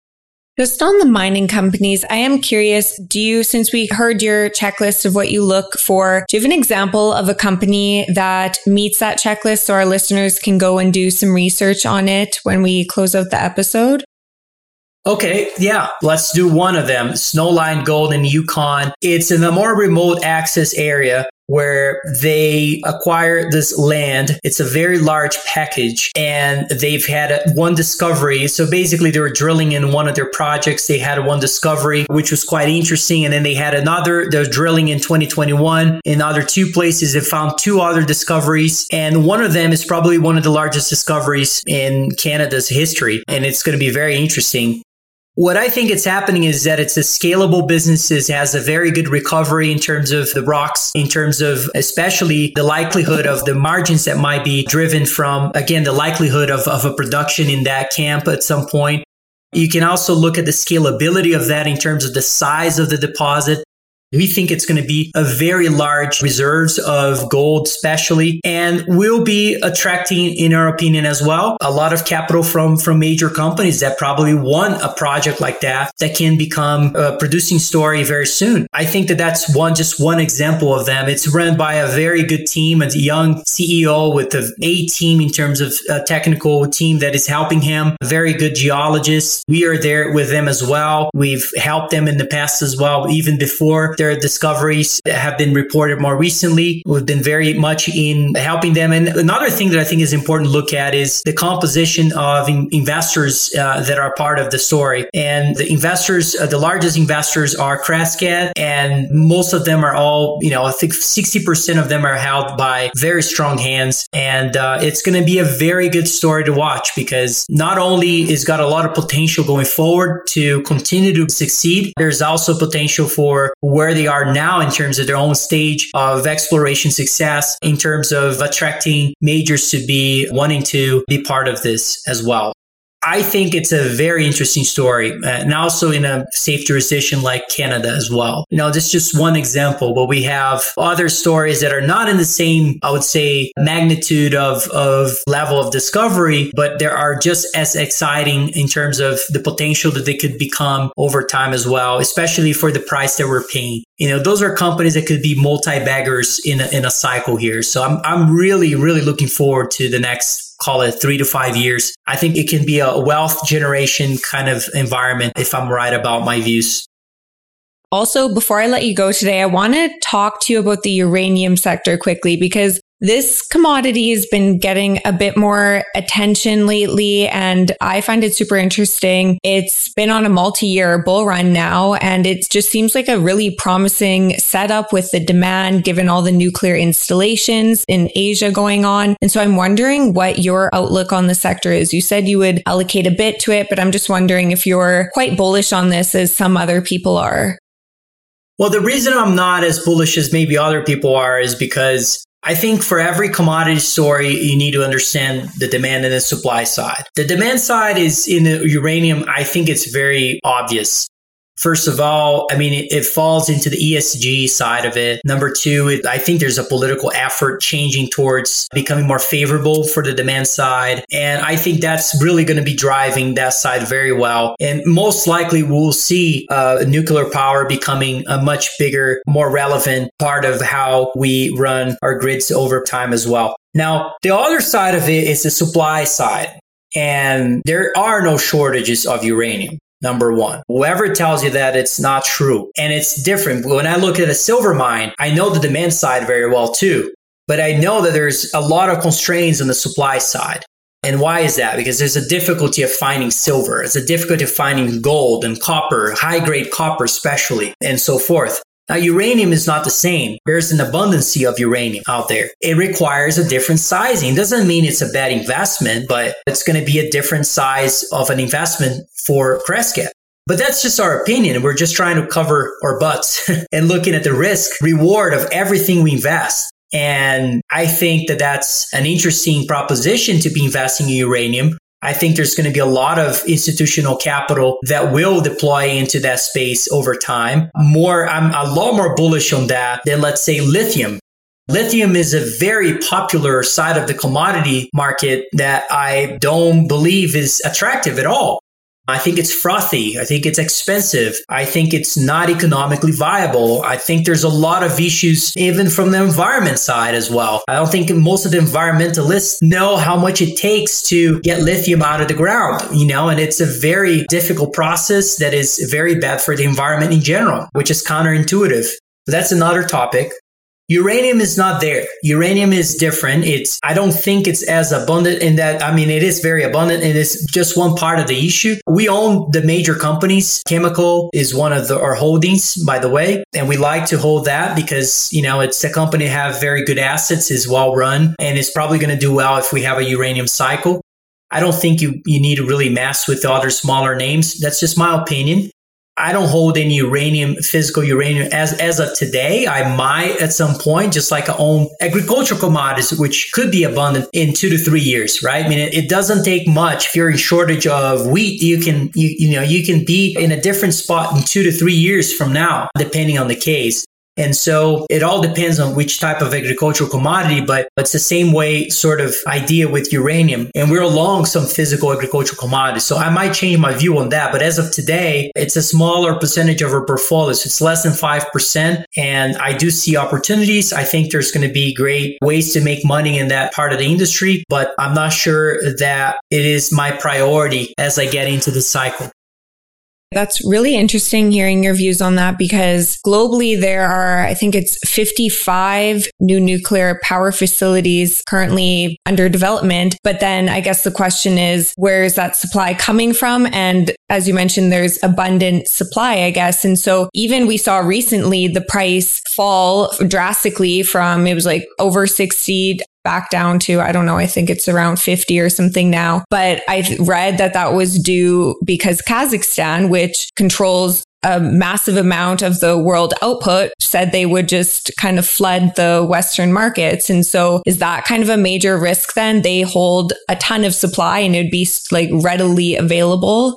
Just on the mining companies, I am curious, since we heard your checklist of what you look for, do you have an example of a company that meets that checklist so our listeners can go and do some research on it when we close out the episode? Okay, yeah, let's do one of them. Snowline Gold in Yukon. It's in a more remote access area where they acquire this land. It's a very large package, and they've had one discovery. So basically they were drilling in one of their projects. They had one discovery, which was quite interesting. And then they had another, they're drilling in 2021 in other two places. They found two other discoveries. And one of them is probably one of the largest discoveries in Canada's history. And it's going to be very interesting. What I think is happening is that it's a scalable business. It has a very good recovery in terms of the rocks, in terms of especially the likelihood of the margins that might be driven from, again, the likelihood of a production in that camp at some point. You can also look at the scalability of that in terms of the size of the deposit. We think it's going to be a very large reserves of gold, especially, and will be attracting, in our opinion as well, a lot of capital from major companies that probably want a project like that can become a producing story very soon. I think that's just one example of them. It's run by a very good team, a young CEO with an A team in terms of a technical team that is helping him, very good geologists. We are there with them as well. We've helped them in the past as well, even before their discoveries have been reported more recently. We've been very much in helping them. And another thing that I think is important to look at is the composition of investors that are part of the story. And the investors, the largest investors are Crescat, and most of them are all, I think 60% of them are held by very strong hands. And it's going to be a very good story to watch, because not only it's got a lot of potential going forward to continue to succeed, there's also potential for where they are now in terms of their own stage of exploration success, in terms of attracting majors to be wanting to be part of this as well. I think it's a very interesting story, and also in a safe jurisdiction like Canada as well. This is just one example, but we have other stories that are not in the same, I would say, magnitude of level of discovery, but they are just as exciting in terms of the potential that they could become over time as well, especially for the price that we're paying. Those are companies that could be multi-baggers in a cycle here. So I'm really, really looking forward to the next, call it 3 to 5 years. I think it can be a wealth generation kind of environment if I'm right about my views. Also, before I let you go today, I want to talk to you about the uranium sector quickly, because this commodity has been getting a bit more attention lately, and I find it super interesting. It's been on a multi-year bull run now, and it just seems like a really promising setup with the demand given all the nuclear installations in Asia going on. And so I'm wondering what your outlook on the sector is. You said you would allocate a bit to it, but I'm just wondering if you're quite bullish on this as some other people are. Well, the reason I'm not as bullish as maybe other people are is because I think for every commodity story, you need to understand the demand and the supply side. The demand side is in the uranium. I think it's very obvious. First of all, I mean, it falls into the ESG side of it. Number two, I think there's a political effort changing towards becoming more favorable for the demand side. And I think that's really going to be driving that side very well. And most likely we'll see nuclear power becoming a much bigger, more relevant part of how we run our grids over time as well. Now, the other side of it is the supply side. And there are no shortages of uranium. Number one, whoever tells you that, it's not true. And it's different. When I look at a silver mine, I know the demand side very well too, but I know that there's a lot of constraints on the supply side. And why is that? Because there's a difficulty of finding silver. It's a difficulty of finding gold and copper, high grade copper especially, and so forth. Now, uranium is not the same. There's an abundance of uranium out there. It requires a different sizing. It doesn't mean it's a bad investment, but it's going to be a different size of an investment for Crescat. But that's just our opinion. We're just trying to cover our butts and looking at the risk reward of everything we invest. And I think that that's an interesting proposition to be investing in uranium. I think there's going to be a lot of institutional capital that will deploy into that space over time. I'm a lot more bullish on that than, let's say, lithium. Lithium is a very popular side of the commodity market that I don't believe is attractive at all. I think it's frothy. I think it's expensive. I think it's not economically viable. I think there's a lot of issues even from the environment side as well. I don't think most of the environmentalists know how much it takes to get lithium out of the ground, and it's a very difficult process that is very bad for the environment in general, which is counterintuitive. But that's another topic. Uranium is not there. Uranium is different. I don't think it's as abundant in that. I mean, it is very abundant and it's just one part of the issue. We own the major companies. Chemical is one of our holdings, by the way. And we like to hold that because, it's a company that have very good assets, is well run, and it's probably going to do well if we have a uranium cycle. I don't think you need to really mess with the other smaller names. That's just my opinion. I don't hold any physical uranium as of today. I might at some point, just like I own agricultural commodities, which could be abundant in 2 to 3 years, right? I mean, it doesn't take much. If you're in shortage of wheat, you can be in a different spot in 2 to 3 years from now, depending on the case. And so it all depends on which type of agricultural commodity, but it's the same way sort of idea with uranium. And we're along some physical agricultural commodities. So I might change my view on that. But as of today, it's a smaller percentage of our portfolio. So it's less than 5%. And I do see opportunities. I think there's going to be great ways to make money in that part of the industry, but I'm not sure that it is my priority as I get into the cycle. That's really interesting hearing your views on that, because globally there are, I think it's 55 new nuclear power facilities currently under development. But then I guess the question is, where is that supply coming from? And as you mentioned, there's abundant supply, I guess. And so even we saw recently the price fall drastically from, it was like over 60 back down to, I don't know, I think it's around 50 or something now. But I read that was due because Kazakhstan, which controls a massive amount of the world output, said they would just kind of flood the Western markets. And so is that kind of a major risk then? They hold a ton of supply and it'd be like readily available.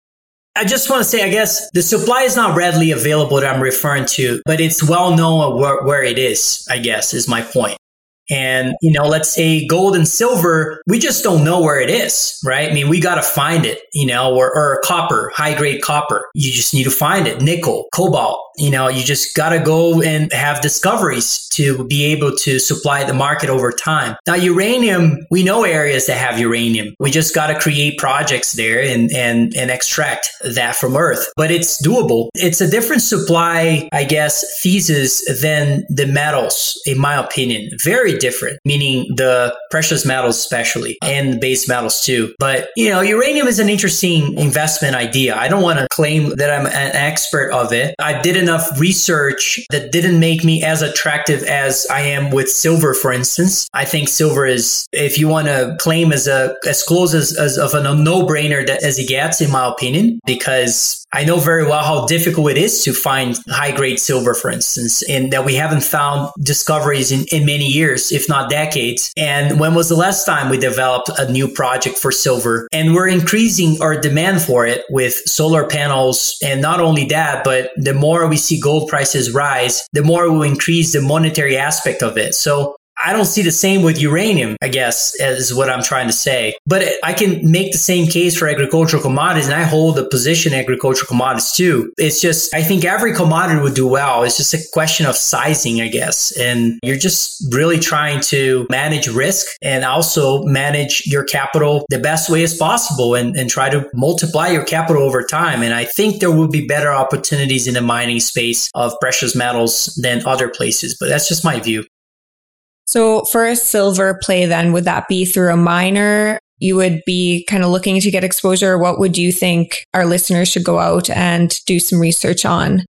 I just want to say, I guess the supply is not readily available that I'm referring to, but it's well known where it is, I guess, is my point. And, let's say gold and silver, we just don't know where it is, right? I mean, we got to find it, or copper, high grade copper. You just need to find it. Nickel, cobalt, You just got to go and have discoveries to be able to supply the market over time. Now, uranium, we know areas that have uranium. We just got to create projects there and extract that from Earth. But it's doable. It's a different supply, I guess, thesis than the metals, in my opinion. Very different, meaning the precious metals especially, and the base metals too. But, uranium is an interesting investment idea. I don't want to claim that I'm an expert of it. I did enough research that didn't make me as attractive as I am with silver, for instance. I think silver is, if you want to claim as close as of a no-brainer as it gets, in my opinion, because I know very well how difficult it is to find high-grade silver, for instance, and that we haven't found discoveries in many years, if not decades. And when was the last time we developed a new project for silver? And we're increasing our demand for it with solar panels. And not only that, but the more we see gold prices rise, the more we'll increase the monetary aspect of it. So I don't see the same with uranium, I guess, is what I'm trying to say. But I can make the same case for agricultural commodities, and I hold a position in agricultural commodities too. It's just, I think every commodity would do well. It's just a question of sizing, I guess. And you're just really trying to manage risk and also manage your capital the best way as possible and try to multiply your capital over time. And I think there will be better opportunities in the mining space of precious metals than other places. But that's just my view. So for a silver play, then, would that be through a miner? You would be kind of looking to get exposure. What would you think our listeners should go out and do some research on?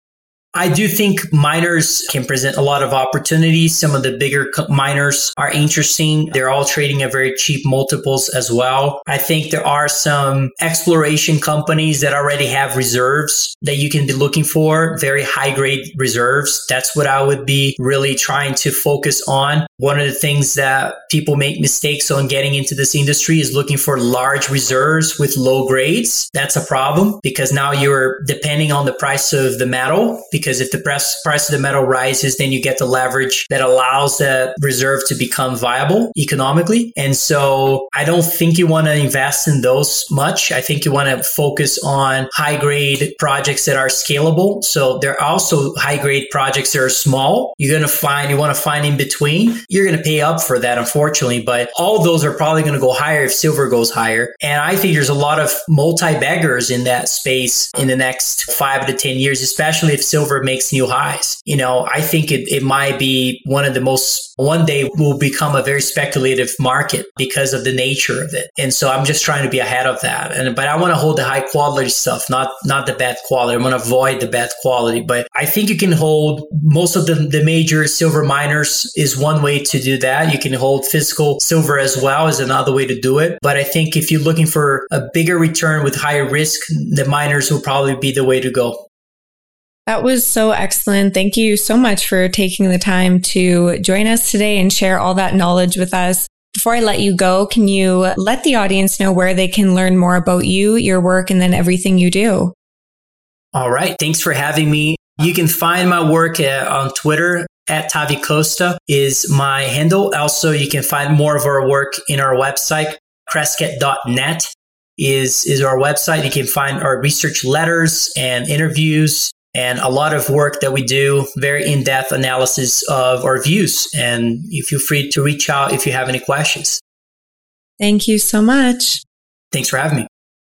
I do think miners can present a lot of opportunities. Some of the bigger miners are interesting. They're all trading at very cheap multiples as well. I think there are some exploration companies that already have reserves that you can be looking for, very high grade reserves. That's what I would be really trying to focus on. One of the things that people make mistakes on getting into this industry is looking for large reserves with low grades. That's a problem because now you're depending on the price of the metal, because if the price of the metal rises, then you get the leverage that allows the reserve to become viable economically. And so I don't think you want to invest in those much. I think you want to focus on high grade projects that are scalable. So there are also high grade projects that are small. You want to find in between. You're going to pay up for that, unfortunately, but all those are probably going to go higher if silver goes higher. And I think there's a lot of multi-baggers in that space in the next 5 to 10 years, especially if silver makes new highs. I think it might be one day will become a very speculative market because of the nature of it. And so I'm just trying to be ahead of that. But I want to hold the high quality stuff, not the bad quality. I want to avoid the bad quality. But I think you can hold most of the major silver miners is one way to do that. You can hold physical silver as well is another way to do it. But I think if you're looking for a bigger return with higher risk, the miners will probably be the way to go. That was so excellent. Thank you so much for taking the time to join us today and share all that knowledge with us. Before I let you go, can you let the audience know where they can learn more about you, your work, and then everything you do? All right. Thanks for having me. You can find my work on Twitter at Tavi Costa is my handle. Also, you can find more of our work in our website. Crescat.net is our website. You can find our research letters and interviews and a lot of work that we do, very in-depth analysis of our views. And you feel free to reach out if you have any questions. Thank you so much. Thanks for having me.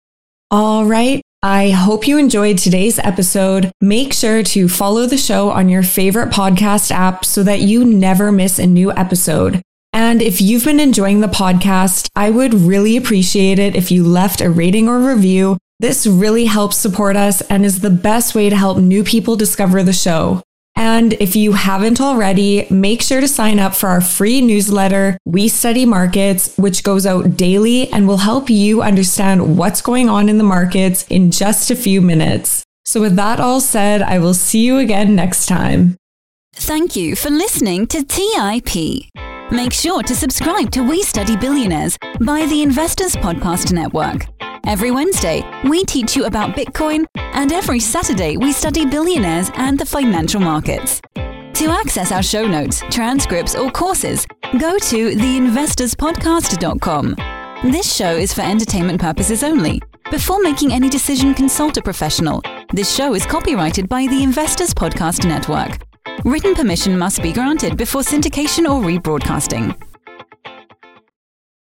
All right. I hope you enjoyed today's episode. Make sure to follow the show on your favorite podcast app so that you never miss a new episode. And if you've been enjoying the podcast, I would really appreciate it if you left a rating or review. This really helps support us and is the best way to help new people discover the show. And if you haven't already, make sure to sign up for our free newsletter, We Study Markets, which goes out daily and will help you understand what's going on in the markets in just a few minutes. So with that all said, I will see you again next time. Thank you for listening to TIP. Make sure to subscribe to We Study Billionaires by the Investors Podcast Network. Every Wednesday, we teach you about Bitcoin, and every Saturday, we study billionaires and the financial markets. To access our show notes, transcripts, or courses, go to theinvestorspodcast.com. This show is for entertainment purposes only. Before making any decision, consult a professional. This show is copyrighted by the Investors Podcast Network. Written permission must be granted before syndication or rebroadcasting.